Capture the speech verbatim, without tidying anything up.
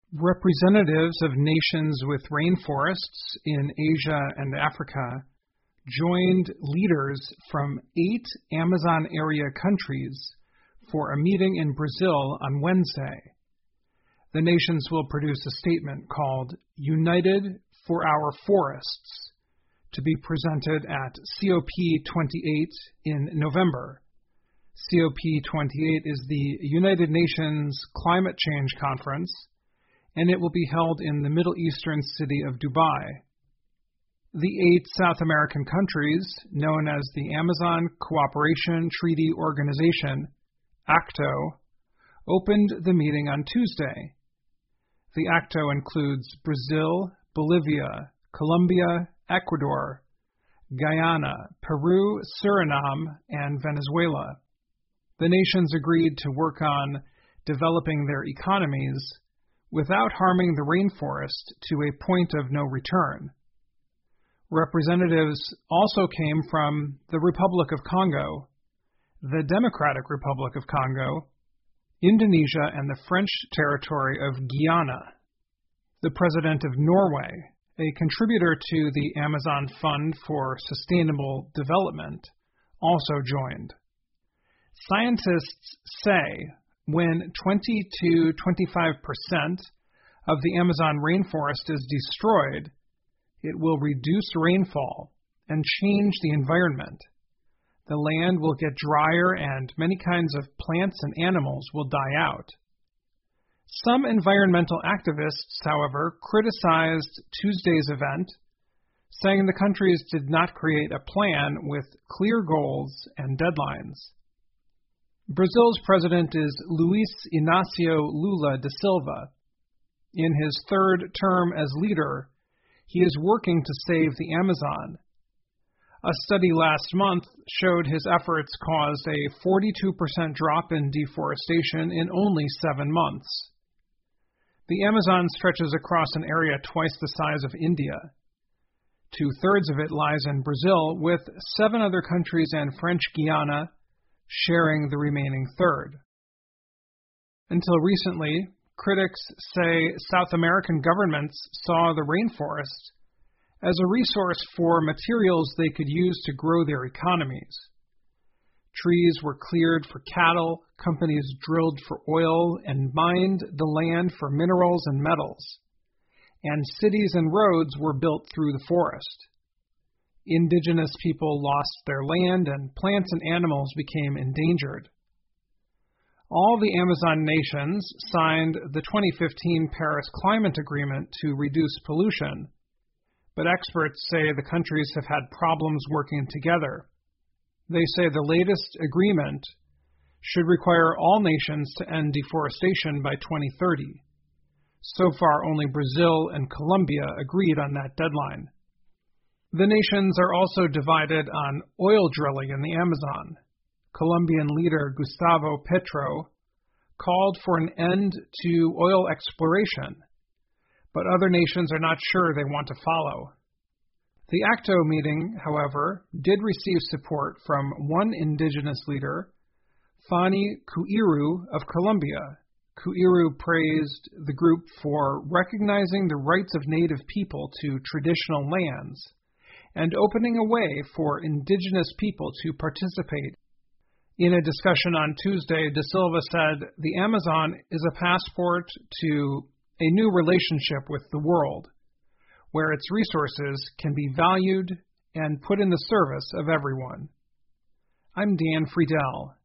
Representatives of nations with rainforests in Asia and Africa joined leaders from eight Amazon area countries for a meeting in Brazil on Wednesday. The nations will produce a statement called United for Our Forests to be presented at C O P twenty-eight in November. C O P twenty-eight is the United Nations Climate Change Conference, and it will be held in the Middle Eastern city of Dubai. The eight South American countries, known as the Amazon Cooperation Treaty Organization, ACTO, opened the meeting on Tuesday. The ACTO includes Brazil, Bolivia, Colombia, Ecuador, Guyana, Peru, Suriname, and Venezuela. The nations agreed to work on developing their economies without harming the rainforest to a point of no return. Representatives also came from the Republic of Congo, the Democratic Republic of Congo, Indonesia, and the French territory of Guyana. The President of Norway, a contributor to the Amazon Fund for Sustainable Development, also joined. Scientists say when twenty to twenty-five percent of the Amazon rainforest is destroyed, it will reduce rainfall and change the environment. The land will get drier and many kinds of plants and animals will die out. Some environmental activists, however, criticized Tuesday's event, saying the countries did not create a plan with clear goals and deadlines. Brazil's president is Luiz Inácio Lula da Silva. In his third term as leader, he is working to save the Amazon. A study last month showed his efforts caused a forty-two percent drop in deforestation in only seven months. The Amazon stretches across an area twice the size of India. Two-thirds of it lies in Brazil, with seven other countries and French Guiana sharing the remaining third. Until recently, critics say South American governments saw the rainforest as a resource for materials they could use to grow their economies. Trees were cleared for cattle, companies drilled for oil and mined the land for minerals and metals, and cities and roads were built through the forest. Indigenous people lost their land, and plants and animals became endangered. All the Amazon nations signed the twenty fifteen Paris Climate Agreement to reduce pollution, but experts say the countries have had problems working together. They say the latest agreement should require all nations to end deforestation by twenty thirty. So far, only Brazil and Colombia agreed on that deadline. The nations are also divided on oil drilling in the Amazon. Colombian leader Gustavo Petro called for an end to oil exploration, but other nations are not sure they want to follow. The ACTO meeting, however, did receive support from one indigenous leader, Fani Cuiru of Colombia. Cuiru praised the group for recognizing the rights of native people to traditional lands and opening a way for indigenous people to participate. In a discussion on Tuesday, Da Silva said, "The Amazon is a passport to a new relationship with the world, where its resources can be valued and put in the service of everyone." I'm Dan Friedel.